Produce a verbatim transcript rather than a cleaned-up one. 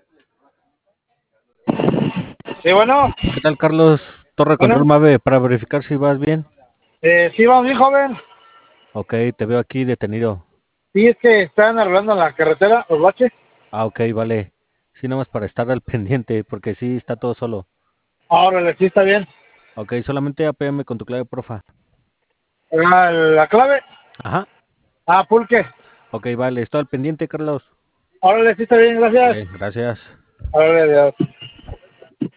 Sí, bueno, ¿Qué tal, Carlos? Torre Control bueno, Mave, para verificar si vas bien. eh, sí, vamos bien, joven. Ok, te veo aquí detenido. Sí, es que están arreglando la carretera, los baches. Ah, ok, vale. Sí, nada más para estar al pendiente, porque sí, está todo solo. Ahora sí está bien. Ok, solamente apéame con tu clave, porfa. Ah, la clave, Ajá. ah, pulque. Ok, vale, estoy al pendiente, Carlos. Ahora sí está bien, gracias. Vale, gracias. Ahora adiós.